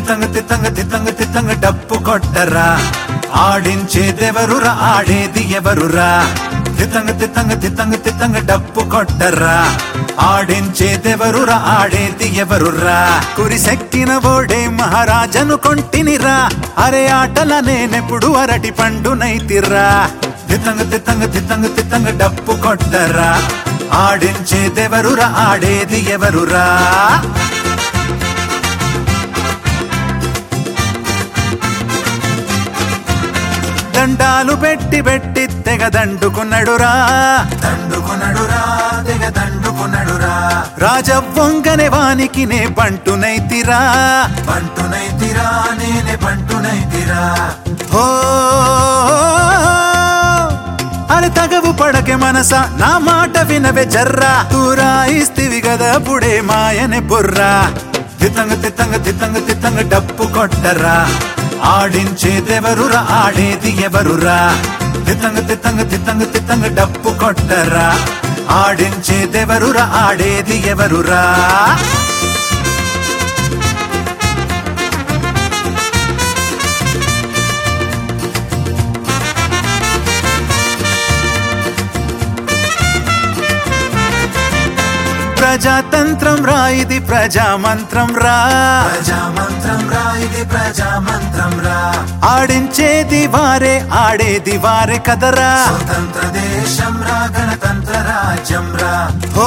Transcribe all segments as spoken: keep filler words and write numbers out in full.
తితంగ తితంగ తితంగ తితంగ డప్పు కొట్టరా ఆడించేదెవరురా ఆడేది ఎవరురా తితంగ తితంగ తితంగ తితంగ డప్పు కొట్టరా ఆడించేదెవరురా ఆడేది ఎవరురా కురిసెక్కిన ఓడే మహారాజను కొంటినిరా అరే ఆటల నేనెప్పుడు అరటి పండునైతిరా తితంగ తితంగ తితంగ తితంగ డప్పు కొట్టరా ఆడించేదెవరురా ఆడేది ఎవరురా దండాలు పెట్టి పెట్టి తెగ దండుకున్నడురా దండుకున్నడురా తెగ దండుకున్నడురా రాజవ్వంగనే వానికి నే బంటునైతిరా బంటునైతిరా నేనే బంటునైతిరా హో అరే తగవు పడకే మనస నా మాట వినవే జర్రా తూరా ఇస్తివి గదా పుడే మాయనే బుర్రా తితంగ తితంగ తితంగ తితంగ డప్పు కొట్టరా ఆడించేదెవరురా ఆడేది ఎవరురా తితంగ తితంగ తితంగ తితంగ డప్పు కొట్టరా ఆడించేదెవరురా ఆడేది ఎవరురా ప్రజాతంత్రం రా ఇది ప్రజామంత్రం రా ప్రజామంత్రం రా ఇది ప్రజామంత్రం రా ఆడించేది వారే ఆడేది వారే కదరా స్వతంత్ర దేశం రా గణతంత్ర రాజ్యం రా హో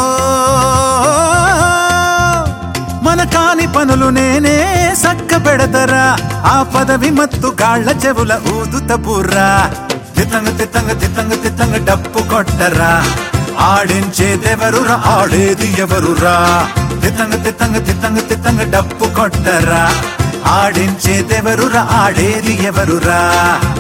మన కాని పనులు నేనే సక్క పెడతరా ఆ పదవి మత్తు గాళ్ల చెవుల ఊదుత బుర్రా తితంగ తితంగ తితంగ తితంగ డప్పు కొట్టరా ఆడించేదెవరురా ఆడేది ఎవరురా తితంగ తితంగ తితంగ తితంగ డప్పు కొట్టరా ఆడించేదెవరురా ఆడేది ఎవరురా